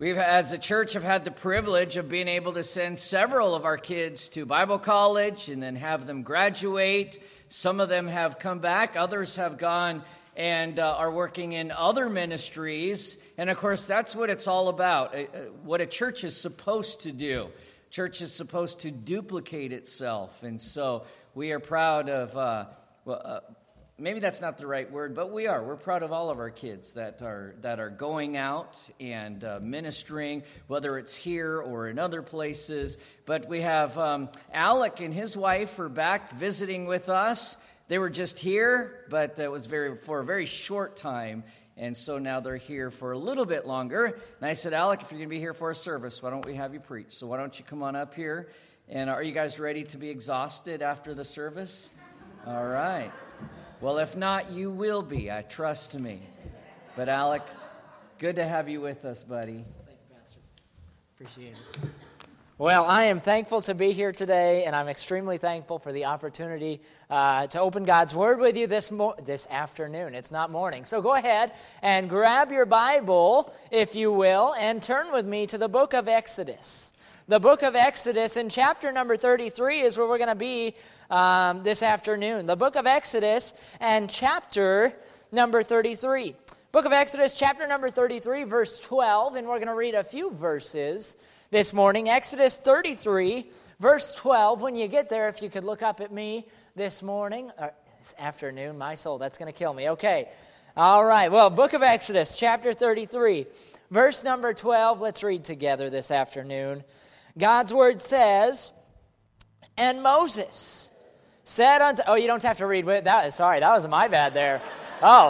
We've, as a church, have had the privilege of being able to send several of our kids to Bible college and then have them graduate. Some of them have come back. Others have gone and are working in other ministries. And, of course, that's what it's all about, what a church is supposed to do. Church is supposed to duplicate itself. And so we are proud of, maybe that's not the right word, but we are. We're proud of all of our kids that are going out and ministering, whether it's here or in other places. But we have Alec and his wife are back visiting with us. They were just here, but it was for a very short time. And so now they're here for a little bit longer. And I said, Alec, if you're going to be here for a service, why don't we have you preach? So why don't you come on up here? And are you guys ready to be exhausted after the service? All right. Well, if not, you will be. I trust me. But Alec, good to have you with us, buddy. Thank you, Pastor. Appreciate it. Well, I am thankful to be here today, and I'm extremely thankful for the opportunity to open God's Word with you this afternoon. It's not morning. So go ahead and grab your Bible, if you will, and turn with me to the book of Exodus. The book of Exodus in chapter number 33 is where we're going to be this afternoon. The book of Exodus and chapter number 33. Book of Exodus, chapter number 33, verse 12, and we're going to read a few verses this morning. Exodus 33, verse 12. When you get there, if you could look up at me this morning, or this afternoon, my soul, that's going to kill me. Okay. All right. Well, book of Exodus, chapter 33, verse number 12. Let's read together this afternoon. God's word says, and Moses said unto... Oh, you don't have to read with that. Sorry, that was my bad there. Oh,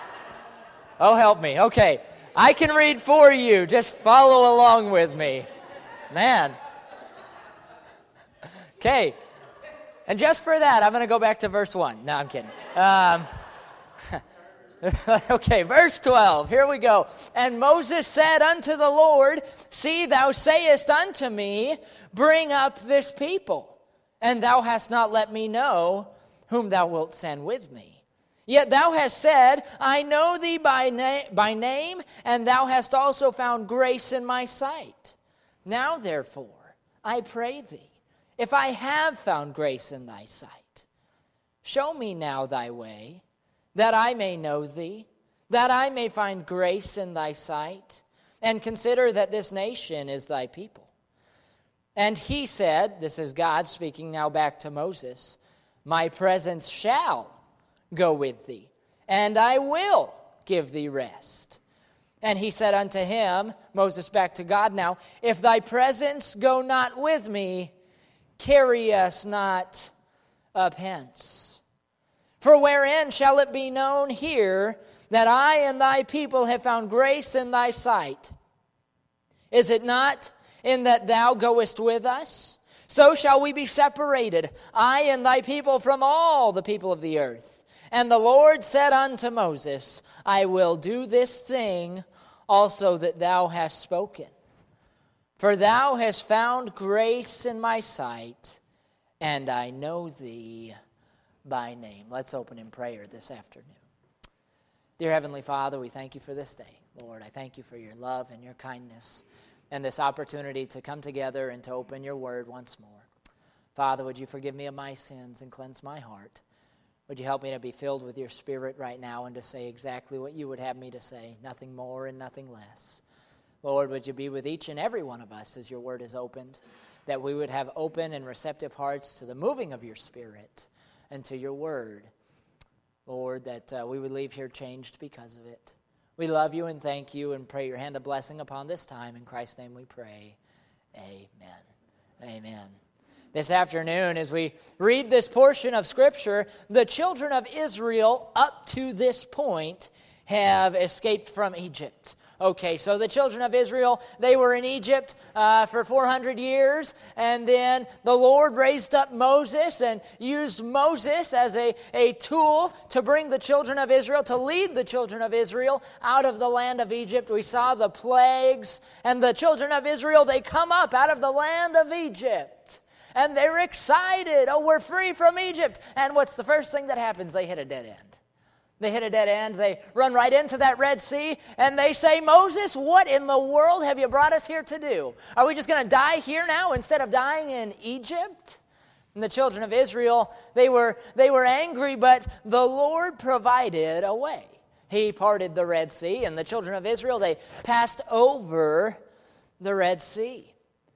help me. Okay, I can read for you. Just follow along with me. Man. Okay, and just for that, I'm going to go back to verse 1. No, I'm kidding. Okay, verse 12, here we go. And Moses said unto the Lord, see, thou sayest unto me, bring up this people, and thou hast not let me know whom thou wilt send with me. Yet thou hast said, I know thee by name, and thou hast also found grace in my sight. Now therefore, I pray thee, if I have found grace in thy sight, show me now thy way, that I may know thee, that I may find grace in thy sight, and consider that this nation is thy people. And he said, this is God speaking now back to Moses, my presence shall go with thee, and I will give thee rest. And he said unto him, Moses back to God now, if thy presence go not with me, carry us not up hence. For wherein shall it be known here that I and thy people have found grace in thy sight? Is it not in that thou goest with us? So shall we be separated, I and thy people, from all the people of the earth. And the Lord said unto Moses, I will do this thing also that thou hast spoken. For thou hast found grace in my sight, and I know thee by name. Let's open in prayer this afternoon. Dear Heavenly Father, we thank you for this day. Lord, I thank you for your love and your kindness and this opportunity to come together and to open your word once more. Father, would you forgive me of my sins and cleanse my heart? Would you help me to be filled with your Spirit right now and to say exactly what you would have me to say, nothing more and nothing less. Lord, would you be with each and every one of us as your word is opened, that we would have open and receptive hearts to the moving of your Spirit and to your word. Lord, that we would leave here changed because of it. We love you and thank you and pray your hand of blessing upon this time. In Christ's name we pray. Amen. Amen. This afternoon, as we read this portion of Scripture, the children of Israel up to this point have escaped from Egypt. Okay, so the children of Israel, they were in Egypt for 400 years, and then the Lord raised up Moses and used Moses as a tool to bring the children of Israel, to lead the children of Israel out of the land of Egypt. We saw the plagues, and the children of Israel, they come up out of the land of Egypt, and they're excited. Oh, we're free from Egypt. And what's the first thing that happens? They hit a dead end. They hit a dead end. They run right into that Red Sea, and they say, Moses, what in the world have you brought us here to do? Are we just going to die here now instead of dying in Egypt? And the children of Israel, they were angry, but the Lord provided a way. He parted the Red Sea, and the children of Israel, they passed over the Red Sea.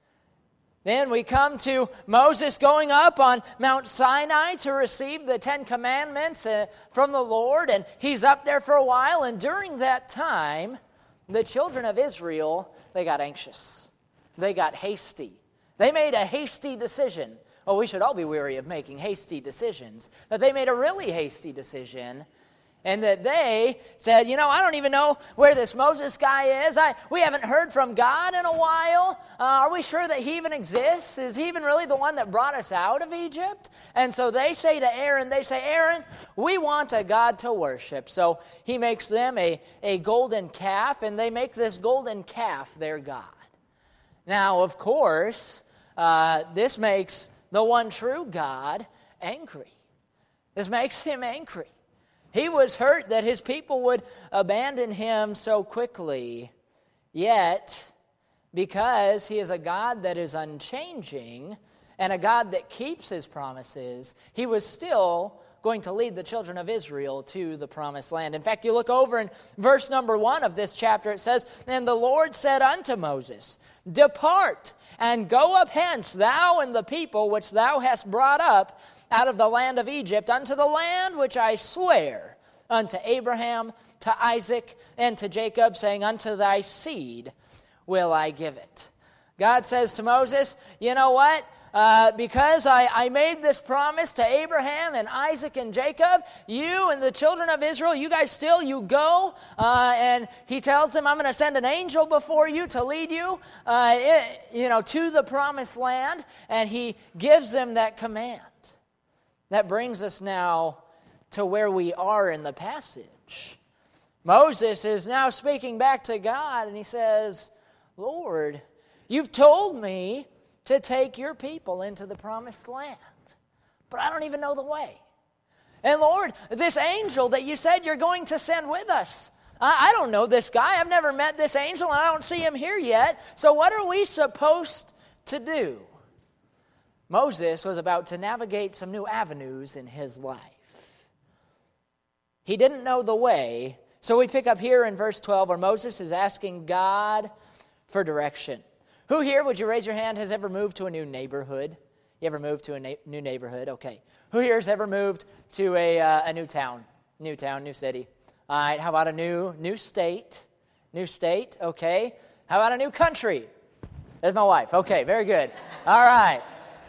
Then we come to Moses going up on Mount Sinai to receive the Ten Commandments from the Lord, and he's up there for a while, and during that time, the children of Israel, they got anxious. They got hasty. They made a hasty decision. Oh, we should all be weary of making hasty decisions. But they made a really hasty decision, and that they said, I don't even know where this Moses guy is. We haven't heard from God in a while. Are we sure that he even exists? Is he even really the one that brought us out of Egypt? And so they say to Aaron, Aaron, we want a God to worship. So he makes them a golden calf, and they make this golden calf their God. Now, of course, this makes the one true God angry. This makes him angry. He was hurt that his people would abandon him so quickly. Yet, because he is a God that is unchanging and a God that keeps his promises, he was still going to lead the children of Israel to the promised land. In fact, you look over in verse number 1 of this chapter, it says, And the Lord said unto Moses, Depart, and go up hence, thou and the people which thou hast brought up out of the land of Egypt, unto the land which I swear unto Abraham, to Isaac, and to Jacob, saying, Unto thy seed will I give it. God says to Moses, you know what? Because I made this promise to Abraham and Isaac and Jacob, you and the children of Israel, you guys you go. And he tells them, I'm going to send an angel before you to lead you, to the promised land. And he gives them that command. That brings us now to where we are in the passage. Moses is now speaking back to God, and he says, Lord, you've told me to take your people into the promised land, but I don't even know the way. And Lord, this angel that you said you're going to send with us, I don't know this guy. I've never met this angel, and I don't see him here yet. So what are we supposed to do? Moses was about to navigate some new avenues in his life. He didn't know the way, so we pick up here in verse 12 where Moses is asking God for direction. Who here, would you raise your hand, has ever moved to a new neighborhood? You ever moved to a new neighborhood? Okay. Who here has ever moved to a new town? New town, new city. All right, how about a new state? New state, okay. How about a new country? There's my wife. Okay, very good. All right.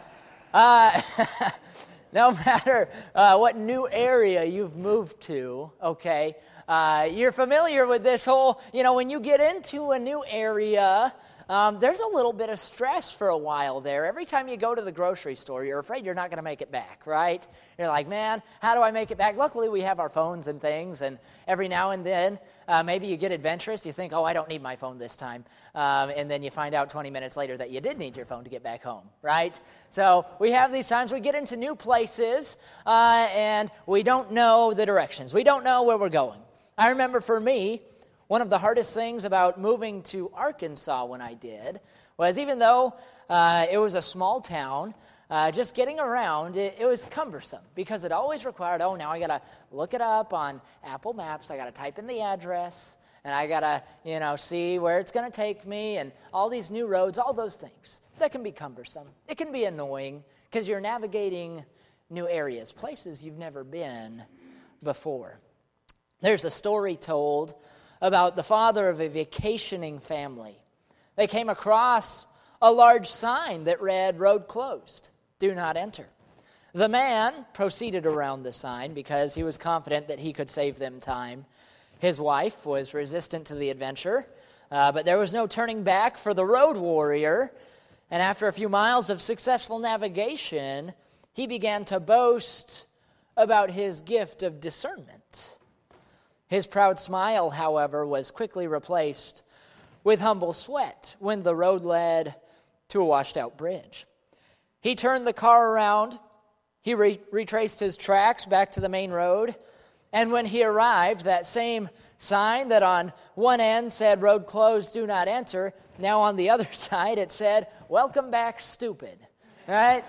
No matter what new area you've moved to, okay, you're familiar with this whole, when you get into a new area, there's a little bit of stress for a while there. Every time you go to the grocery store, you're afraid you're not going to make it back, right? You're like, man, how do I make it back? Luckily, we have our phones and things, and every now and then, maybe you get adventurous. You think, I don't need my phone this time. And then you find out 20 minutes later that you did need your phone to get back home, right? So we have these times we get into new places, and we don't know the directions. We don't know where we're going. I remember for me, one of the hardest things about moving to Arkansas when I did was, even though it was a small town, just getting around, it was cumbersome because it always required, now I got to look it up on Apple Maps, I got to type in the address, and I got to, see where it's going to take me, and all these new roads, all those things. That can be cumbersome. It can be annoying because you're navigating new areas, places you've never been before. There's a story told about the father of a vacationing family. They came across a large sign that read, "Road closed, do not enter." The man proceeded around the sign because he was confident that he could save them time. His wife was resistant to the adventure, but there was no turning back for the road warrior. And after a few miles of successful navigation, he began to boast about his gift of discernment. His proud smile, however, was quickly replaced with humble sweat when the road led to a washed-out bridge. He turned the car around, he retraced his tracks back to the main road, And when he arrived, that same sign that on one end said, road closed, do not enter, now on the other side it said, welcome back, stupid. Right?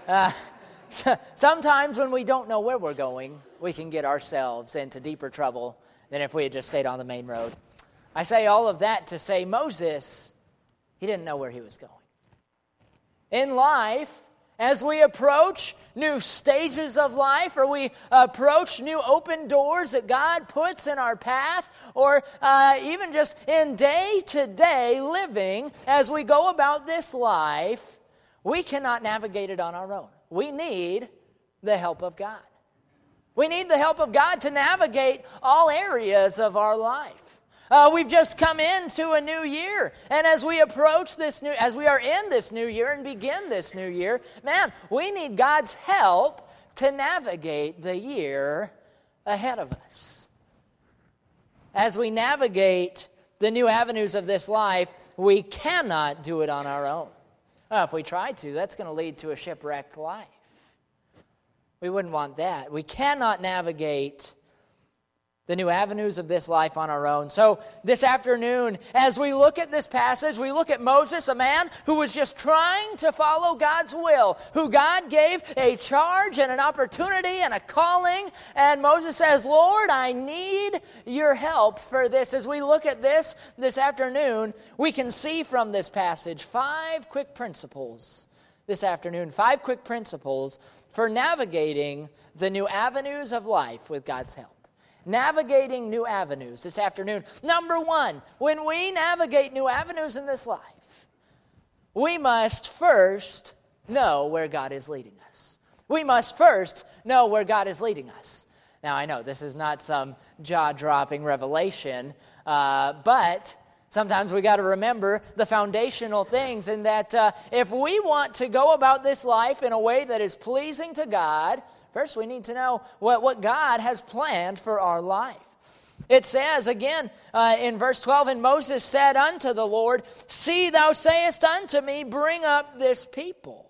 Sometimes when we don't know where we're going, we can get ourselves into deeper trouble than if we had just stayed on the main road. I say all of that to say Moses, he didn't know where he was going. In life, as we approach new stages of life, or we approach new open doors that God puts in our path, or even just in day-to-day living, as we go about this life, we cannot navigate it on our own. We need the help of God. We need the help of God to navigate all areas of our life. We've just come into a new year, and as we approach as we are in this new year and begin this new year, man, we need God's help to navigate the year ahead of us. As we navigate the new avenues of this life, we cannot do it on our own. If we try to, that's going to lead to a shipwrecked life. We wouldn't want that. We cannot navigate the new avenues of this life on our own. So this afternoon, as we look at this passage, we look at Moses, a man who was just trying to follow God's will, who God gave a charge and an opportunity and a calling. And Moses says, Lord, I need your help for this. As we look at this afternoon, we can see from this passage 5 quick principles this afternoon, 5 quick principles for navigating the new avenues of life with God's help. Navigating new avenues this afternoon. Number 1, when we navigate new avenues in this life, we must first know where God is leading us. We must first know where God is leading us. Now, I know this is not some jaw-dropping revelation, but sometimes we got to remember the foundational things, and that if we want to go about this life in a way that is pleasing to God, first, we need to know what God has planned for our life. It says, again, in verse 12, and Moses said unto the Lord, see, thou sayest unto me, bring up this people.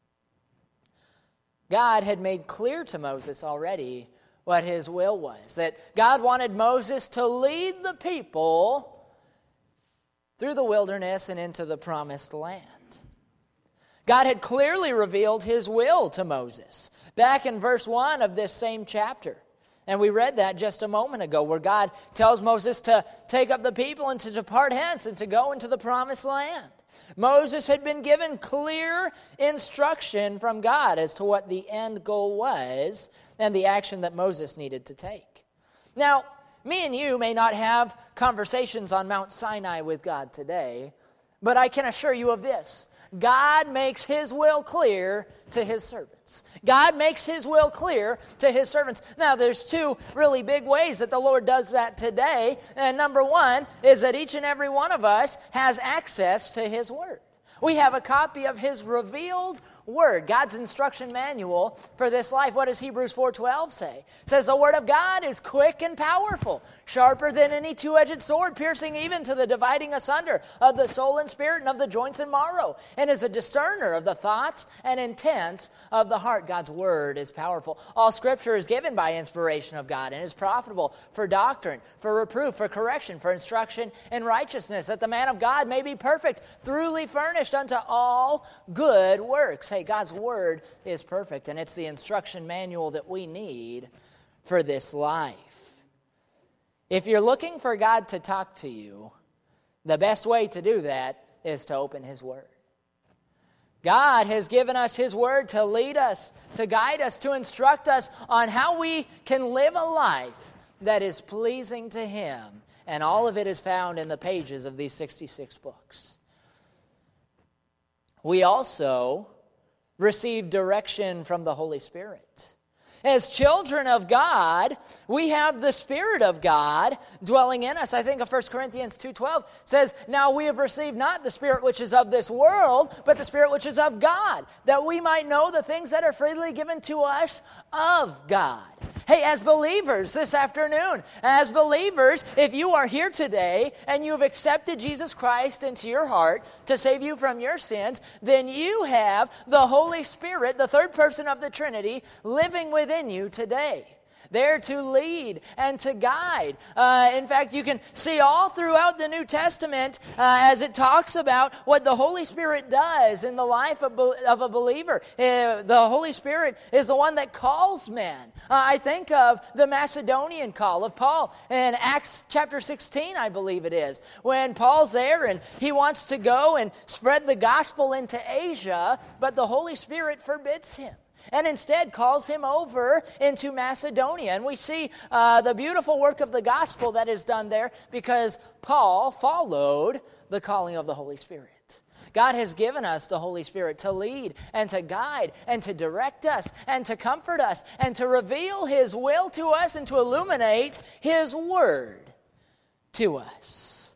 God had made clear to Moses already what his will was, that God wanted Moses to lead the people through the wilderness and into the promised land. God had clearly revealed his will to Moses back in verse 1 of this same chapter. And we read that just a moment ago, where God tells Moses to take up the people and to depart hence and to go into the promised land. Moses had been given clear instruction from God as to what the end goal was and the action that Moses needed to take. Now, me and you may not have conversations on Mount Sinai with God today, but I can assure you of this. God makes his will clear to his servants. God makes his will clear to his servants. Now, there's 2 really big ways that the Lord does that today. And number 1 is that each and every one of us has access to his word. We have a copy of his revealed word, God's instruction manual for this life. What does Hebrews 4:12 say? It says, the word of God is quick and powerful, sharper than any two-edged sword, piercing even to the dividing asunder of the soul and spirit and of the joints and marrow, and is a discerner of the thoughts and intents of the heart. God's word is powerful. All scripture is given by inspiration of God and is profitable for doctrine, for reproof, for correction, for instruction in righteousness, that the man of God may be perfect, thoroughly furnished unto all good works. Hey, God's word is perfect, and it's the instruction manual that we need for this life. If you're looking for God to talk to you, the best way to do that is to open his word. God has given us his word to lead us, to guide us, to instruct us on how we can live a life that is pleasing to him. And all of it is found in the pages of these 66 books. We also receive direction from the Holy Spirit. As children of God, we have the Spirit of God dwelling in us. I think of 1 Corinthians 2:12 says, now we have received not the spirit which is of this world, but the Spirit which is of God, that we might know the things that are freely given to us of God. Hey, as believers this afternoon, as believers, if you are here today and you've accepted Jesus Christ into your heart to save you from your sins, then you have the Holy Spirit, the third person of the Trinity, living within you today. there to lead and to guide. In fact, you can see all throughout the New Testament as it talks about what the Holy Spirit does in the life of a believer. The Holy Spirit is the one that calls men. I think of the Macedonian call of Paul in Acts chapter 16, I believe it is, when Paul's there and he wants to go and spread the gospel into Asia, but the Holy Spirit forbids him and instead calls him over into Macedonia. And we see the beautiful work of the gospel that is done there because Paul followed the calling of the Holy Spirit. God has given us the Holy Spirit to lead and to guide and to direct us and to comfort us and to reveal His will to us and to illuminate His word to us.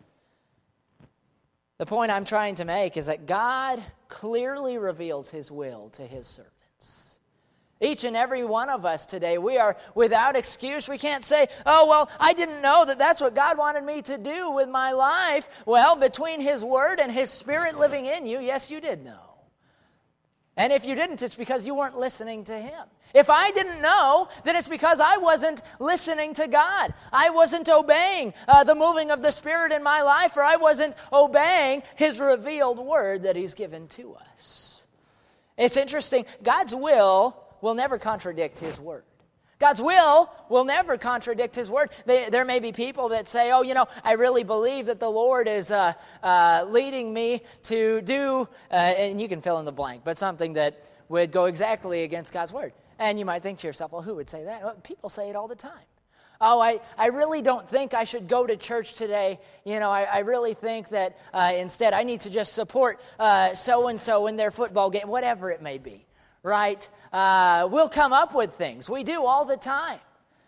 The point I'm trying to make is that God clearly reveals His will to His servants. Each and every one of us today, we are without excuse. We can't say, oh, well, I didn't know that that's what God wanted me to do with my life. Well, between His Word and His Spirit living in you, yes, you did know. And if you didn't, it's because you weren't listening to Him. If I didn't know, then it's because I wasn't listening to God. I wasn't obeying the moving of the Spirit in my life, or I wasn't obeying His revealed Word that He's given to us. It's interesting. God's will never contradict His Word. God's will never contradict His Word. There may be people that say, oh, I really believe that the Lord is leading me to do, and you can fill in the blank, but something that would go exactly against God's Word. And you might think to yourself, well, who would say that? Well, people say it all the time. Oh, I really don't think I should go to church today. I really think that instead I need to just support so-and-so in their football game, whatever it may be. Right? We'll come up with things. We do all the time.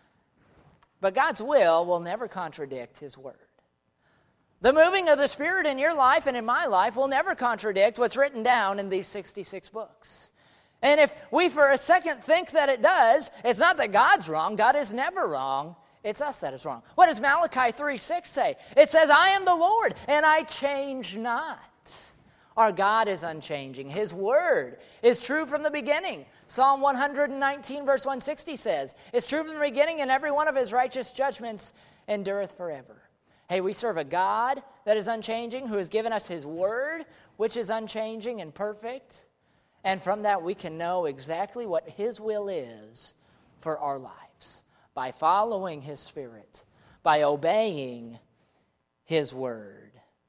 But God's will never contradict His Word. The moving of the Spirit in your life and in my life will never contradict what's written down in these 66 books. And if we for a second think that it does, it's not that God's wrong. God is never wrong. It's us that is wrong. What does Malachi 3:6 say? It says, I am the Lord, and I change not. Our God is unchanging. His Word is true from the beginning. Psalm 119 verse 160 says, it's true from the beginning, and every one of His righteous judgments endureth forever. Hey, we serve a God that is unchanging, who has given us His Word, which is unchanging and perfect. And from that we can know exactly what His will is for our lives. By following His Spirit, by obeying His Word.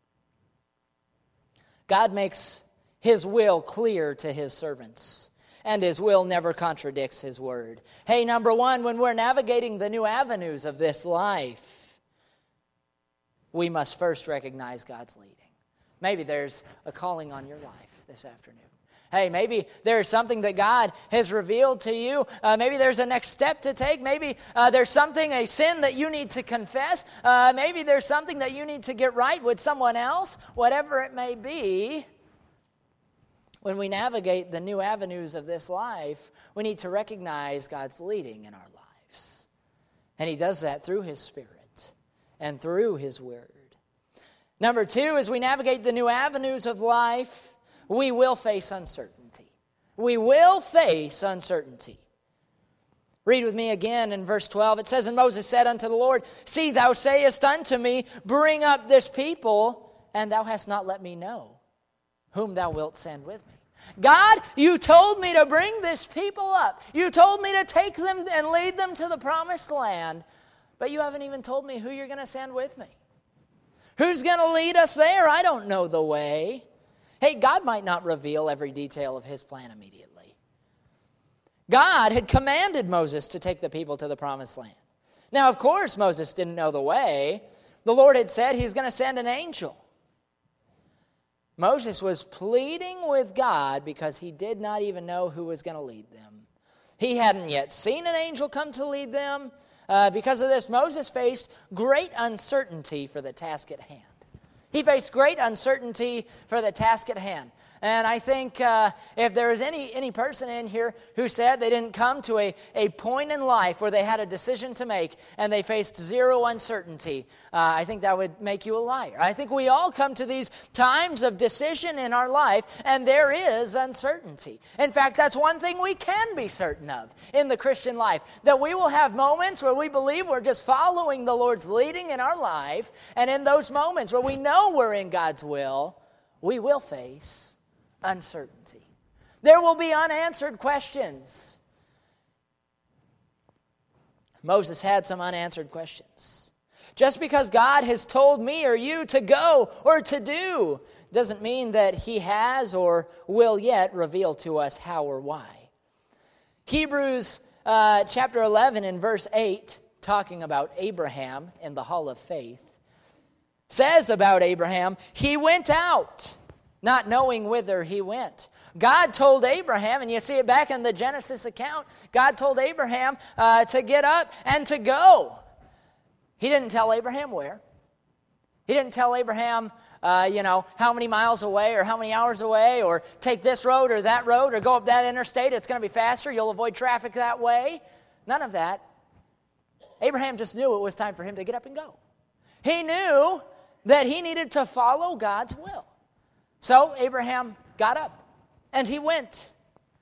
God makes His will clear to His servants, and His will never contradicts His Word. Hey, number one, when we're navigating the new avenues of this life, we must first recognize God's leading. Maybe there's a calling on your life this afternoon. Hey, maybe there's something that God has revealed to you. Maybe there's a next step to take. Maybe there's a sin that you need to confess. Maybe there's something that you need to get right with someone else. Whatever it may be, when we navigate the new avenues of this life, we need to recognize God's leading in our lives. And He does that through His Spirit and through His Word. Number two, as we navigate the new avenues of life, we will face uncertainty. We will face uncertainty. Read with me again in verse 12. It says, and Moses said unto the Lord, see, thou sayest unto me, bring up this people, and thou hast not let me know whom thou wilt send with me. God, you told me to bring this people up. You told me to take them and lead them to the promised land, but you haven't even told me who you're going to send with me. Who's going to lead us there? I don't know the way. Hey, God might not reveal every detail of His plan immediately. God had commanded Moses to take the people to the promised land. Now, of course, Moses didn't know the way. The Lord had said He's going to send an angel. Moses was pleading with God because he did not even know who was going to lead them. He hadn't yet seen an angel come to lead them. Because of this, Moses faced great uncertainty for the task at hand. He faced great uncertainty for the task at hand. And I think if there is any person in here who said they didn't come to a point in life where they had a decision to make and they faced zero uncertainty, I think that would make you a liar. I think we all come to these times of decision in our life, and there is uncertainty. In fact, that's one thing we can be certain of in the Christian life, that we will have moments where we believe we're just following the Lord's leading in our life, and in those moments where we know we're in God's will, we will face uncertainty. There will be unanswered questions. Moses had some unanswered questions. Just because God has told me or you to go or to do doesn't mean that He has or will yet reveal to us how or why. Hebrews chapter 11 and verse 8, talking about Abraham in the hall of faith, says about Abraham, he went out, not knowing whither he went. God told Abraham, and you see it back in the Genesis account, God told Abraham to get up and to go. He didn't tell Abraham where. He didn't tell Abraham, how many miles away or how many hours away, or take this road or that road or go up that interstate. It's going to be faster. You'll avoid traffic that way. None of that. Abraham just knew it was time for him to get up and go. He knew that he needed to follow God's will. So Abraham got up and he went.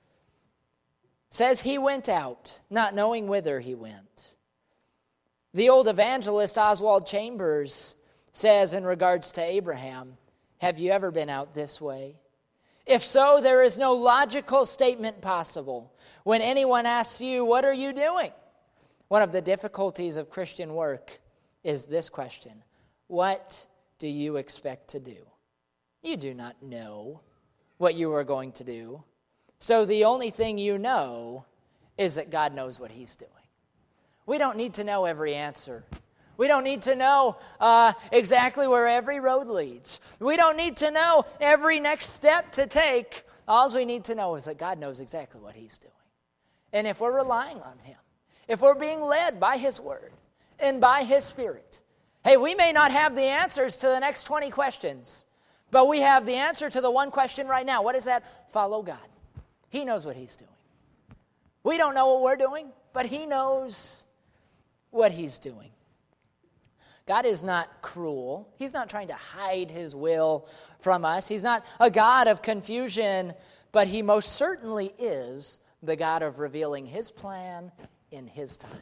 It says he went out, not knowing whither he went. The old evangelist Oswald Chambers says in regards to Abraham, have you ever been out this way? If so, there is no logical statement possible. When anyone asks you, what are you doing? One of the difficulties of Christian work is this question: what do you expect to do? You do not know what you are going to do. So the only thing you know is that God knows what He's doing. We don't need to know every answer. We don't need to know exactly where every road leads. We don't need to know every next step to take. All we need to know is that God knows exactly what He's doing. And if we're relying on Him, if we're being led by His Word and by His Spirit, hey, we may not have the answers to the next 20 questions, but we have the answer to the one question right now. What is that? Follow God. He knows what He's doing. We don't know what we're doing, but He knows what He's doing. God is not cruel. He's not trying to hide His will from us. He's not a God of confusion, but He most certainly is the God of revealing His plan in His time.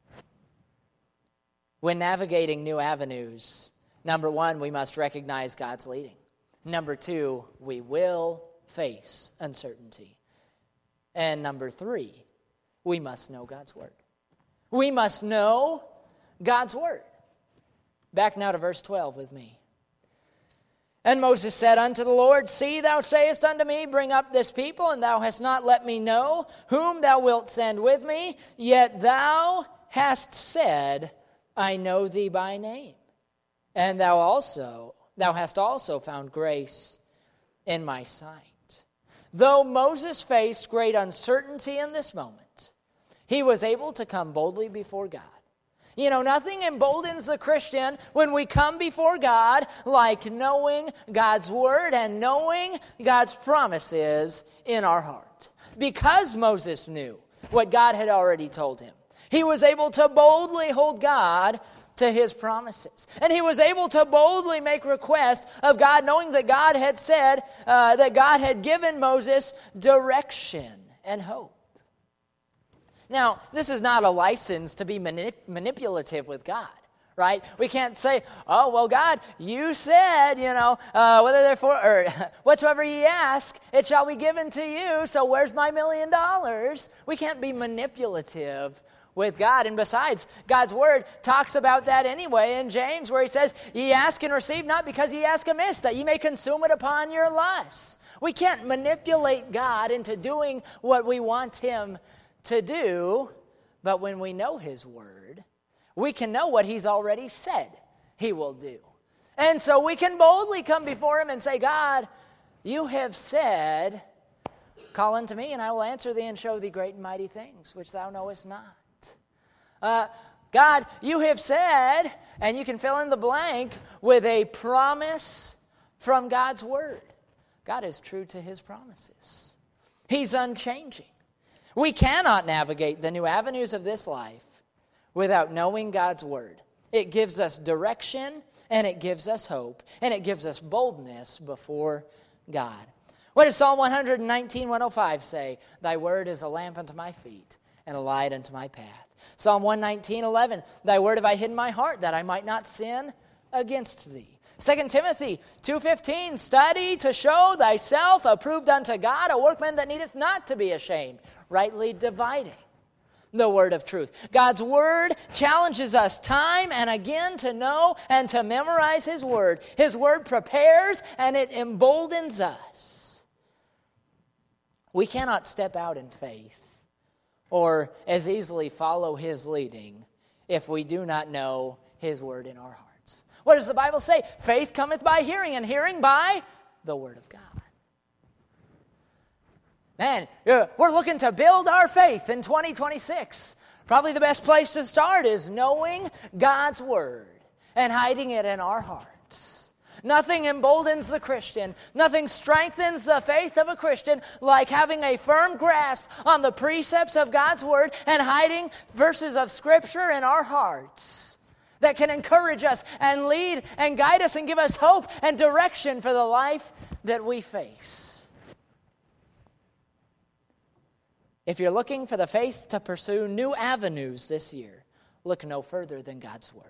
When navigating new avenues, number one, we must recognize God's leading. Number two, we will face uncertainty. And number three, we must know God's Word. We must know God's Word. Back now to verse 12 with me. And Moses said unto the Lord, See, thou sayest unto me, Bring up this people, and thou hast not let me know whom thou wilt send with me. Yet thou hast said, I know thee by name. And thou hast also found grace in my sight. Though Moses faced great uncertainty in this moment, he was able to come boldly before God. You know, nothing emboldens the Christian when we come before God like knowing God's Word and knowing God's promises in our heart. Because Moses knew what God had already told him, he was able to boldly hold God to His promises. And he was able to boldly make request of God, knowing that God had said, that God had given Moses direction and hope. Now, this is not a license to be manipulative with God, right? We can't say, oh, well, God, you said, whether therefore, or whatsoever ye ask, it shall be given to you, so where's my $1 million? We can't be manipulative with God. And besides, God's Word talks about that anyway in James, where He says, ye ask and receive not because ye ask amiss, that ye may consume it upon your lusts. We can't manipulate God into doing what we want Him to do, but when we know His Word, we can know what He's already said He will do. And so we can boldly come before Him and say, God, you have said, call unto me, and I will answer thee and show thee great and mighty things, which thou knowest not. God, you have said, and you can fill in the blank with a promise from God's Word. God is true to His promises. He's unchanging. We cannot navigate the new avenues of this life without knowing God's Word. It gives us direction, and it gives us hope, and it gives us boldness before God. What does Psalm 119:105 say? Thy word is a lamp unto my feet and a light unto my path. Psalm 119:11, Thy word have I hid in my heart, that I might not sin against thee. 2 Timothy 2:15, Study to show thyself approved unto God, a workman that needeth not to be ashamed, rightly dividing the word of truth. God's word challenges us time and again to know and to memorize His word. His word prepares and it emboldens us. We cannot step out in faith or as easily follow His leading if we do not know His word in our hearts. What does the Bible say? Faith cometh by hearing, and hearing by the word of God. Man, we're looking to build our faith in 2026. Probably the best place to start is knowing God's word and hiding it in our hearts. Nothing emboldens the Christian. Nothing strengthens the faith of a Christian like having a firm grasp on the precepts of God's word and hiding verses of Scripture in our hearts that can encourage us and lead and guide us and give us hope and direction for the life that we face. If you're looking for the faith to pursue new avenues this year, look no further than God's word.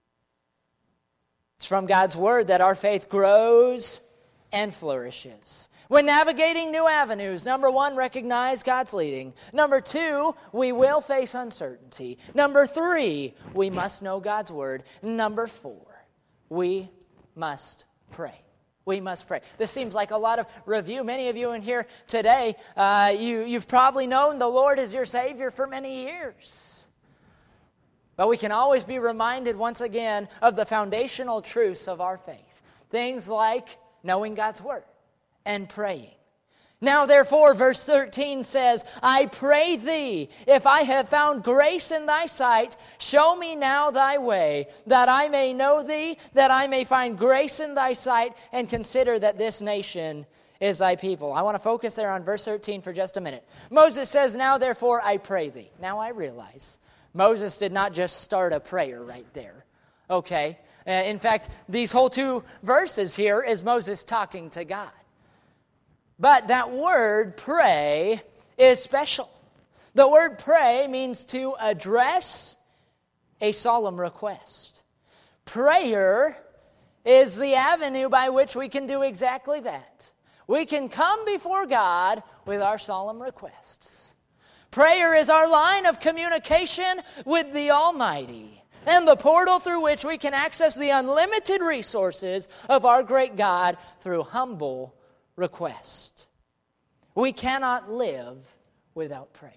It's from God's word that our faith grows and flourishes. When navigating new avenues, number one, recognize God's leading. Number two, we will face uncertainty. Number three, we must know God's word. Number four, we must pray. We must pray. This seems like a lot of review. Many of you in here today, you've probably known the Lord as your Savior for many years. But we can always be reminded once again of the foundational truths of our faith. Things like knowing God's word and praying. Now therefore, verse 13 says, I pray thee, if I have found grace in thy sight, show me now thy way, that I may know thee, that I may find grace in thy sight, and consider that this nation is thy people. I want to focus there on verse 13 for just a minute. Moses says, now therefore I pray thee. Now I realize Moses did not just start a prayer right there. Okay? In fact, these whole two verses here is Moses talking to God. But that word, pray, is special. The word pray means to address a solemn request. Prayer is the avenue by which we can do exactly that. We can come before God with our solemn requests. Prayer is our line of communication with the Almighty and the portal through which we can access the unlimited resources of our great God through humble request. We cannot live without prayer.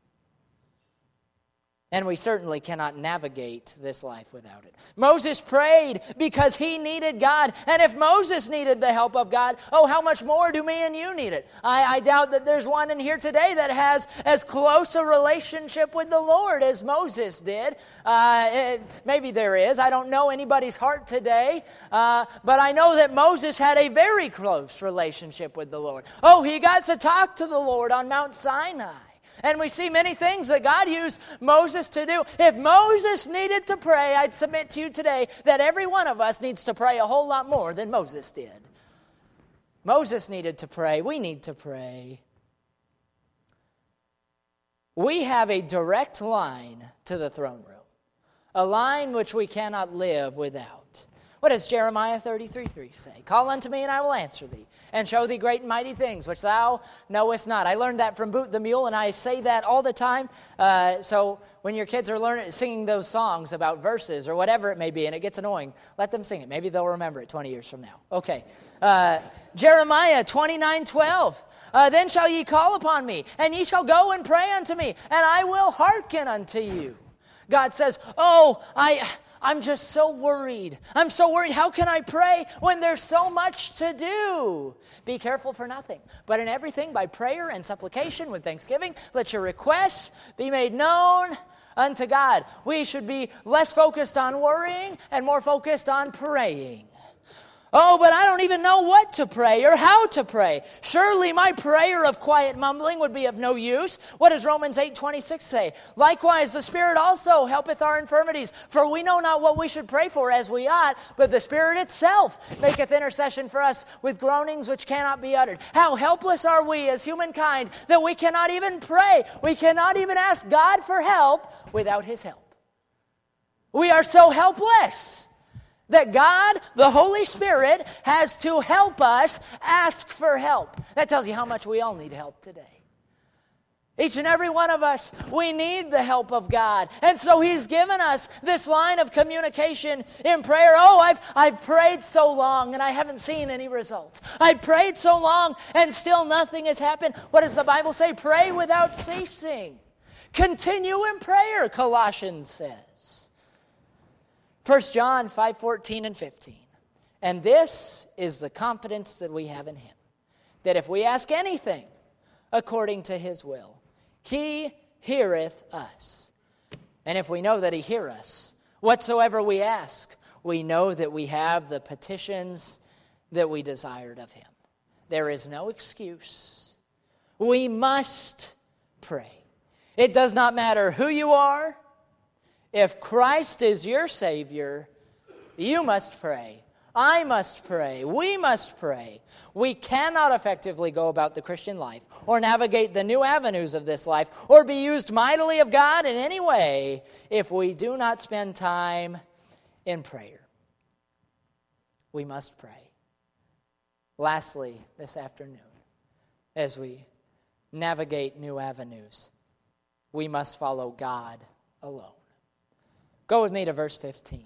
And we certainly cannot navigate this life without it. Moses prayed because he needed God. And if Moses needed the help of God, oh, how much more do me and you need it? I doubt that there's one in here today that has as close a relationship with the Lord as Moses did. Maybe there is. I don't know anybody's heart today. But I know that Moses had a very close relationship with the Lord. Oh, he got to talk to the Lord on Mount Sinai. And we see many things that God used Moses to do. If Moses needed to pray, I'd submit to you today that every one of us needs to pray a whole lot more than Moses did. Moses needed to pray. We need to pray. We have a direct line to the throne room, a line which we cannot live without. What does Jeremiah 33:3 say? Call unto me, and I will answer thee, and show thee great and mighty things, which thou knowest not. I learned that from Boot the Mule, and I say that all the time. So when your kids are singing those songs about verses or whatever it may be, and it gets annoying, let them sing it. Maybe they'll remember it 20 years from now. Okay. Jeremiah 29:12. Then shall ye call upon me, and ye shall go and pray unto me, and I will hearken unto you. God says, I'm just so worried. I'm so worried. How can I pray when there's so much to do? Be careful for nothing, but in everything by prayer and supplication with thanksgiving, let your requests be made known unto God. We should be less focused on worrying and more focused on praying. Oh, but I don't even know what to pray or how to pray. Surely my prayer of quiet mumbling would be of no use. What does Romans 8:26 say? Likewise, the Spirit also helpeth our infirmities, for we know not what we should pray for as we ought, but the Spirit itself maketh intercession for us with groanings which cannot be uttered. How helpless are we as humankind that we cannot even pray. We cannot even ask God for help without His help. We are so helpless that God, the Holy Spirit, has to help us ask for help. That tells you how much we all need help today. Each and every one of us, we need the help of God. And so He's given us this line of communication in prayer. Oh, I've prayed so long and I haven't seen any results. I've prayed so long and still nothing has happened. What does the Bible say? Pray without ceasing. Continue in prayer, Colossians says. 1 John 5:14 and 15. And this is the confidence that we have in Him, that if we ask anything according to His will, He heareth us. And if we know that He hear us, whatsoever we ask, we know that we have the petitions that we desired of Him. There is no excuse. We must pray. It does not matter who you are. If Christ is your Savior, you must pray. I must pray. We must pray. We cannot effectively go about the Christian life or navigate the new avenues of this life or be used mightily of God in any way if we do not spend time in prayer. We must pray. Lastly, this afternoon, as we navigate new avenues, we must follow God alone. Go with me to verse 15.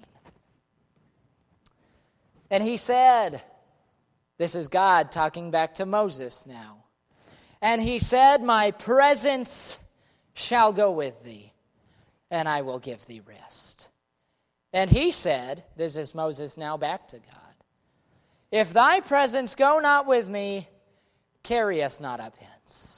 And he said, this is God talking back to Moses now. And he said, my presence shall go with thee, and I will give thee rest. And he said, this is Moses now back to God, if thy presence go not with me, carry us not up hence.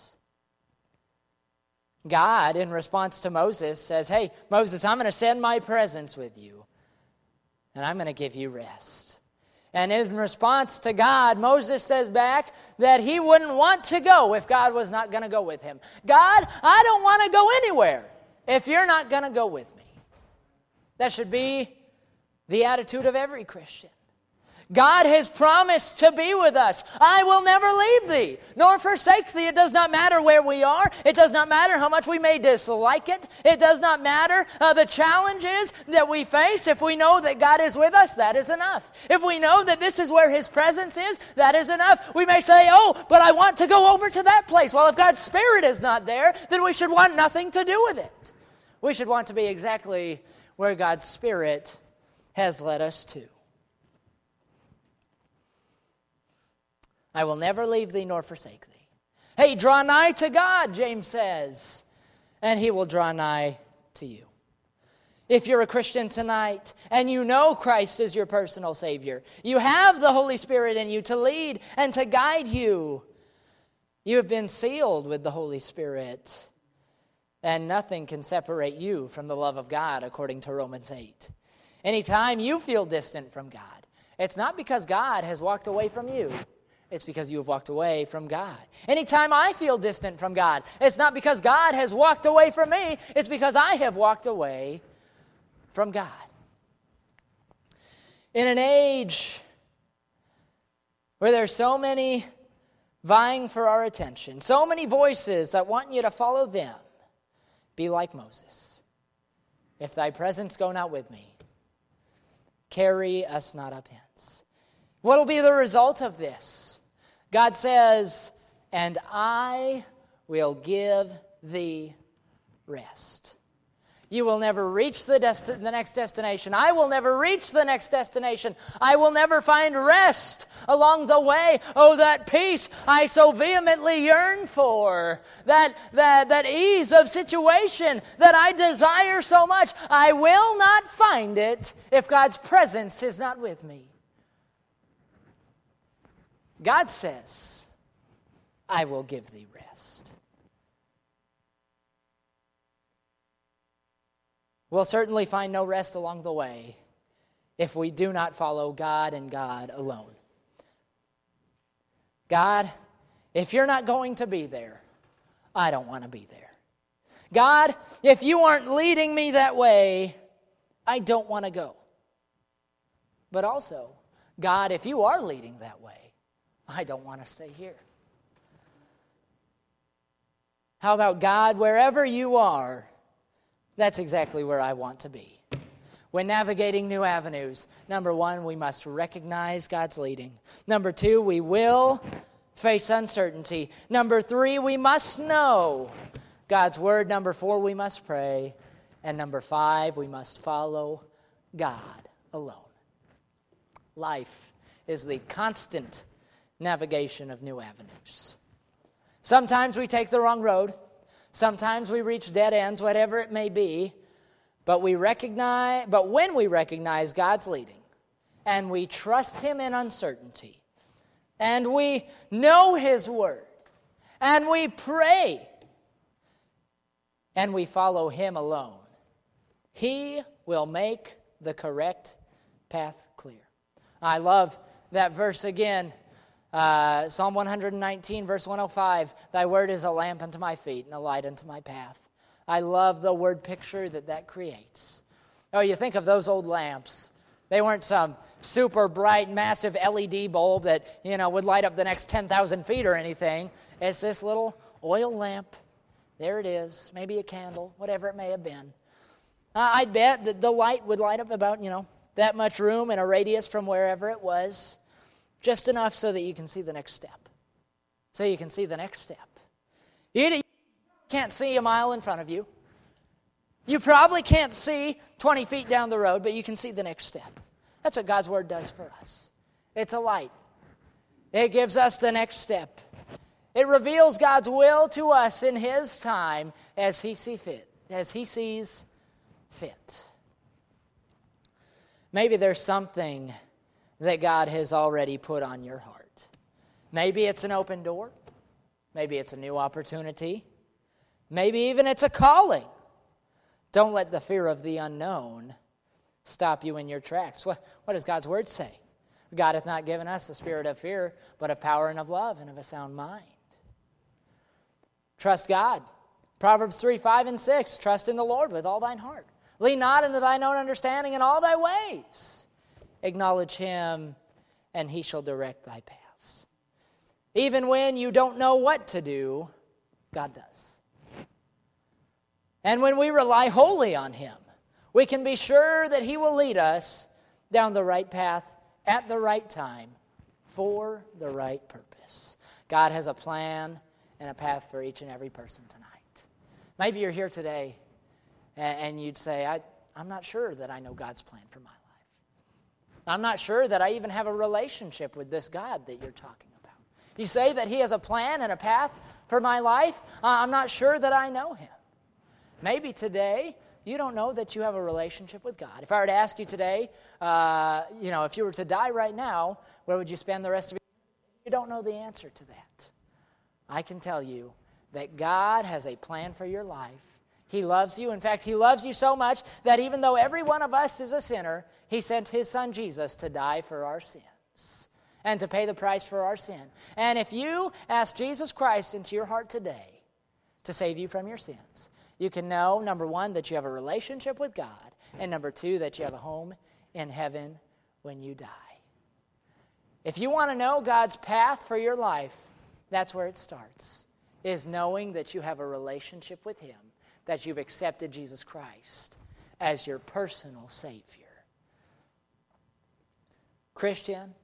God, in response to Moses, says, hey, Moses, I'm going to send my presence with you, and I'm going to give you rest. And in response to God, Moses says back that he wouldn't want to go if God was not going to go with him. God, I don't want to go anywhere if you're not going to go with me. That should be the attitude of every Christian. God has promised to be with us. I will never leave thee, nor forsake thee. It does not matter where we are. It does not matter how much we may dislike it. It does not matter the challenges that we face. If we know that God is with us, that is enough. If we know that this is where His presence is, that is enough. We may say, oh, but I want to go over to that place. Well, if God's Spirit is not there, then we should want nothing to do with it. We should want to be exactly where God's Spirit has led us to. I will never leave thee nor forsake thee. Hey, draw nigh to God, James says, and He will draw nigh to you. If you're a Christian tonight and you know Christ is your personal Savior, you have the Holy Spirit in you to lead and to guide you. You have been sealed with the Holy Spirit, and nothing can separate you from the love of God, according to Romans 8. Anytime you feel distant from God, it's not because God has walked away from you. It's because you have walked away from God. Anytime I feel distant from God, it's not because God has walked away from me. It's because I have walked away from God. In an age where there's so many vying for our attention, so many voices that want you to follow them, be like Moses. If thy presence go not with me, carry us not up hence. What will be the result of this? God says, and I will give thee rest. You will never reach the next destination. I will never reach the next destination. I will never find rest along the way. Oh, that peace I so vehemently yearn for. That ease of situation that I desire so much. I will not find it if God's presence is not with me. God says, I will give thee rest. we'll certainly find no rest along the way if we do not follow God and God alone. God, if you're not going to be there, I don't want to be there. God, if you aren't leading me that way, I don't want to go. But also, God, if you are leading that way, I don't want to stay here. How about God, wherever you are, that's exactly where I want to be. When navigating new avenues, number one, we must recognize God's leading. Number two, we will face uncertainty. Number three, we must know God's word. Number four, we must pray. And number five, we must follow God alone. Life is the constant navigation of new avenues. Sometimes we take the wrong road. Sometimes we reach dead ends, whatever it may be. But when we recognize God's leading, and we trust Him in uncertainty, and we know His word, and we pray, and we follow Him alone, He will make the correct path clear. I love that verse again. Psalm 119, verse 105, Thy word is a lamp unto my feet and a light unto my path. I love the word picture that creates. Oh, you think of those old lamps. They weren't some super bright, massive LED bulb that, would light up the next 10,000 feet or anything. It's this little oil lamp. There it is. Maybe a candle, whatever it may have been. I'd bet that the light would light up about, that much room in a radius from wherever it was. Just enough so that you can see the next step. So you can see the next step. You can't see a mile in front of you. You probably can't see 20 feet down the road, but you can see the next step. That's what God's word does for us. It's a light. It gives us the next step. It reveals God's will to us in His time as He sees fit. Maybe there's something that God has already put on your heart. Maybe it's an open door. Maybe it's a new opportunity. Maybe even it's a calling. Don't let the fear of the unknown stop you in your tracks. What does God's word say? God hath not given us the spirit of fear, but of power and of love and of a sound mind. Trust God. Proverbs 3, 5, and 6. Trust in the Lord with all thine heart. Lean not into thine own understanding in all thy ways. Acknowledge Him, and He shall direct thy paths. Even when you don't know what to do, God does. And when we rely wholly on Him, we can be sure that He will lead us down the right path at the right time for the right purpose. God has a plan and a path for each and every person tonight. Maybe you're here today and you'd say, I'm not sure that I know God's plan for my life. I'm not sure that I even have a relationship with this God that you're talking about. You say that He has a plan and a path for my life. I'm not sure that I know Him. Maybe today you don't know that you have a relationship with God. If I were to ask you today, if you were to die right now, where would you spend the rest of your life? You don't know the answer to that. I can tell you that God has a plan for your life. He loves you. In fact, He loves you so much that even though every one of us is a sinner, He sent His Son Jesus to die for our sins and to pay the price for our sin. And if you ask Jesus Christ into your heart today to save you from your sins, you can know, number one, that you have a relationship with God, and number two, that you have a home in heaven when you die. If you want to know God's path for your life, that's where it starts, is knowing that you have a relationship with Him, that you've accepted Jesus Christ as your personal Savior. Christian,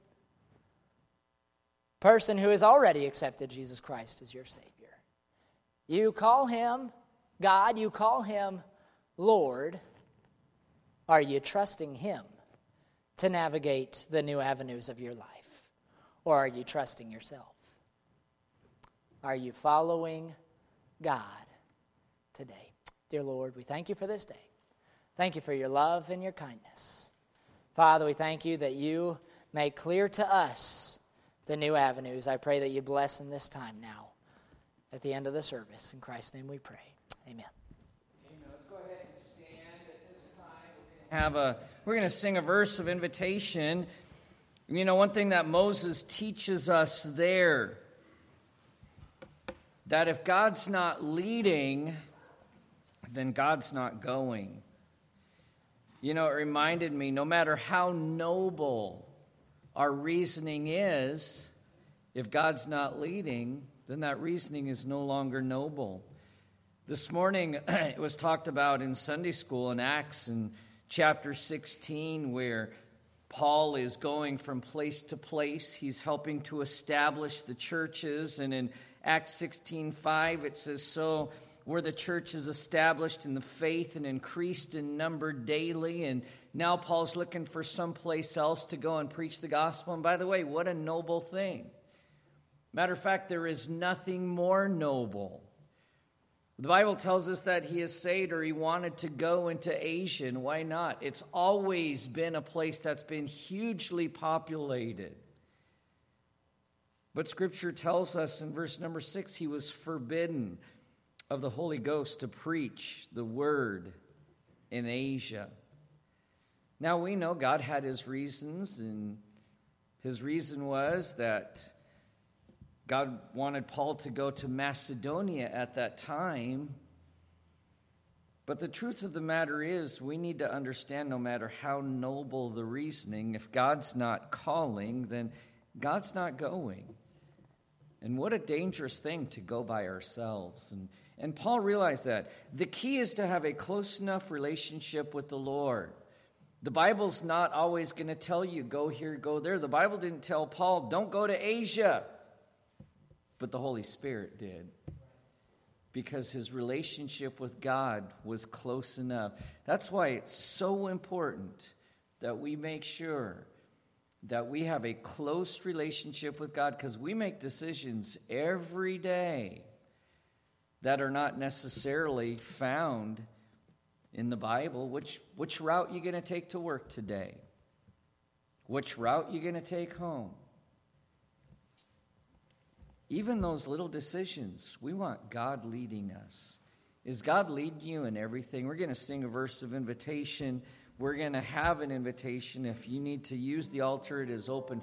person who has already accepted Jesus Christ as your Savior. You call Him God, you call Him Lord. Are you trusting Him to navigate the new avenues of your life? Or are you trusting yourself? Are you following God today? Dear Lord, we thank You for this day. Thank You for Your love and Your kindness. Father, we thank You that You make clear to us the new avenues. I pray that You bless in this time now at the end of the service. In Christ's name we pray. Amen. Let's go ahead and stand at this We're going to sing a verse of invitation. You know, one thing that Moses teaches us there, that if God's not leading, then God's not going. You know, it reminded me, no matter how noble our reasoning is, if God's not leading, then that reasoning is no longer noble. This morning, it was talked about in Sunday school in Acts in chapter 16, where Paul is going from place to place. He's helping to establish the churches. And in Acts 16:5, it says, "So were the churches established in the faith and increased in number daily." And now Paul's looking for someplace else to go and preach the gospel. And by the way, what a noble thing. Matter of fact, there is nothing more noble. The Bible tells us that he essayed, or he wanted to go into Asia, and why not? It's always been a place that's been hugely populated. But Scripture tells us in verse number 6, he was forbidden of the Holy Ghost to preach the word in Asia. Now we know God had his reasons, and his reason was that God wanted Paul to go to Macedonia at that time. But the truth of the matter is, we need to understand, no matter how noble the reasoning, if God's not calling, then God's not going. And what a dangerous thing to go by ourselves. And Paul realized that. The key is to have a close enough relationship with the Lord. The Bible's not always going to tell you, go here, go there. The Bible didn't tell Paul, don't go to Asia. But the Holy Spirit did, because his relationship with God was close enough. That's why it's so important that we make sure that we have a close relationship with God, because we make decisions every day that are not necessarily found in the Bible. Which route are you going to take to work today? Which route are you going to take home? Even those little decisions, we want God leading us. Is God leading you in everything? We're going to sing a verse of invitation. We're going to have an invitation. If you need to use the altar, it is open